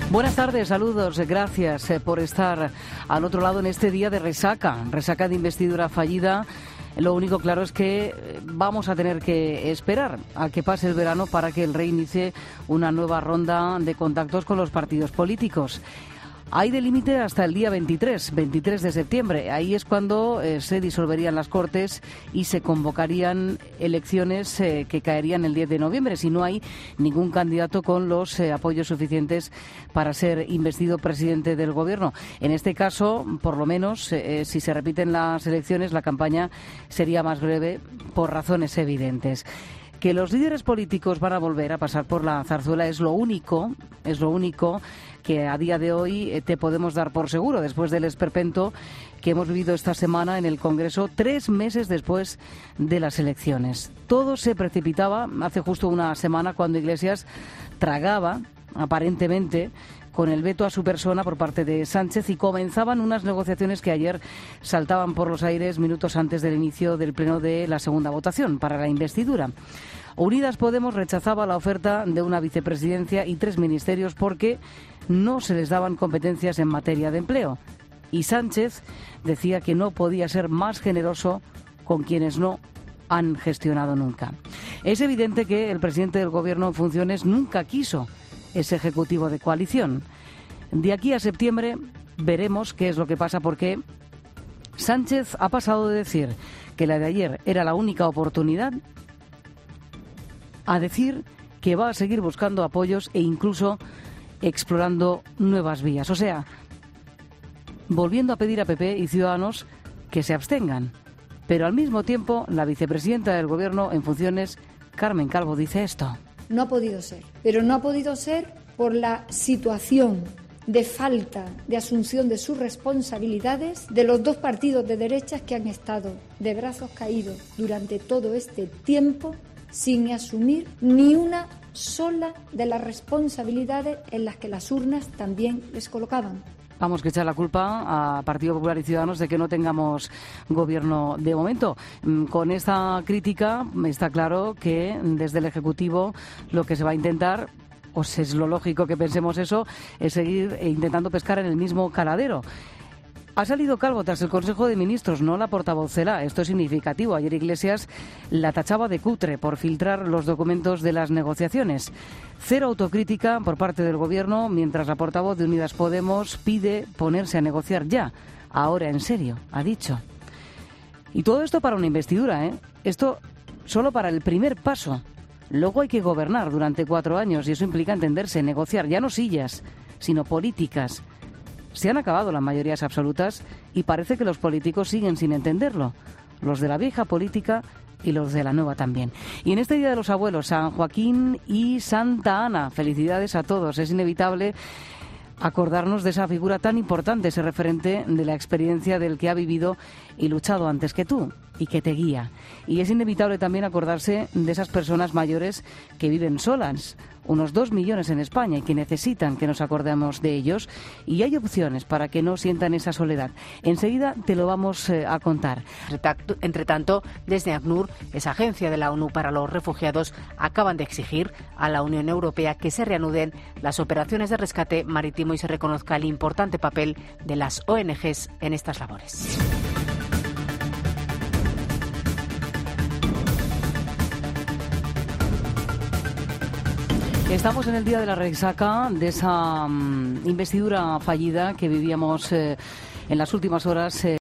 Buenas tardes, saludos, gracias por estar al otro lado en este día de resaca de investidura fallida. Lo único claro es que vamos a tener que esperar a que pase el verano para que el rey inicie una nueva ronda de contactos con los partidos políticos. Hay de límite hasta el día 23 de septiembre. Ahí es cuando se disolverían las Cortes y se convocarían elecciones que caerían el 10 de noviembre, si no hay ningún candidato con los apoyos suficientes para ser investido presidente del Gobierno. En este caso, por lo menos, si se repiten las elecciones, la campaña sería más breve por razones evidentes. Que los líderes políticos van a volver a pasar por la zarzuela es lo único que a día de hoy te podemos dar por seguro, después del esperpento que hemos vivido esta semana en el Congreso, 3 meses después de las elecciones. Todo se precipitaba hace justo una semana cuando Iglesias tragaba, aparentemente, con el veto a su persona por parte de Sánchez, y comenzaban unas negociaciones que ayer saltaban por los aires minutos antes del inicio del pleno de la segunda votación para la investidura. Unidas Podemos rechazaba la oferta de una vicepresidencia y 3 ministerios porque no se les daban competencias en materia de empleo. Y Sánchez decía que no podía ser más generoso con quienes no han gestionado nunca. Es evidente que el presidente del Gobierno en funciones nunca quiso ese ejecutivo de coalición. De aquí a septiembre veremos qué es lo que pasa, porque Sánchez ha pasado de decir que la de ayer era la única oportunidad a decir que va a seguir buscando apoyos e incluso explorando nuevas vías. O sea, volviendo a pedir a PP y Ciudadanos que se abstengan. Pero al mismo tiempo, la vicepresidenta del Gobierno en funciones, Carmen Calvo, dice esto. No ha podido ser, pero no ha podido ser por la situación de falta de asunción de sus responsabilidades de los 2 partidos de derechas que han estado de brazos caídos durante todo este tiempo sin asumir ni una sola de las responsabilidades en las que las urnas también les colocaban. Vamos que echar la culpa a Partido Popular y Ciudadanos de que no tengamos gobierno de momento. Con esta crítica está claro que desde el Ejecutivo lo que se va a intentar, pues es lo lógico que pensemos eso, es seguir intentando pescar en el mismo caladero. Ha salido Calvo tras el Consejo de Ministros, no la portavoz Celaá. Esto es significativo. Ayer Iglesias la tachaba de cutre por filtrar los documentos de las negociaciones. Cero autocrítica por parte del Gobierno, mientras la portavoz de Unidas Podemos pide ponerse a negociar ya, ahora en serio, ha dicho. Y todo esto para una investidura, ¿eh? Esto solo para el primer paso. Luego hay que gobernar durante 4 años y eso implica entenderse, negociar, ya no sillas, sino políticas. Se han acabado las mayorías absolutas y parece que los políticos siguen sin entenderlo. Los de la vieja política y los de la nueva también. Y en este Día de los Abuelos, San Joaquín y Santa Ana, felicidades a todos. Es inevitable acordarnos de esa figura tan importante, ese referente de la experiencia del que ha vivido y luchado antes que tú y que te guía. Y es inevitable también acordarse de esas personas mayores que viven solas, unos 2 millones en España, y que necesitan que nos acordemos de ellos. Y hay opciones para que no sientan esa soledad. Enseguida te lo vamos a contar. Entre tanto, desde ACNUR, esa agencia de la ONU para los refugiados, acaban de exigir a la Unión Europea que se reanuden las operaciones de rescate marítimo y se reconozca el importante papel de las ONGs en estas labores. Estamos en el día de la resaca de esa investidura fallida que vivíamos en las últimas horas.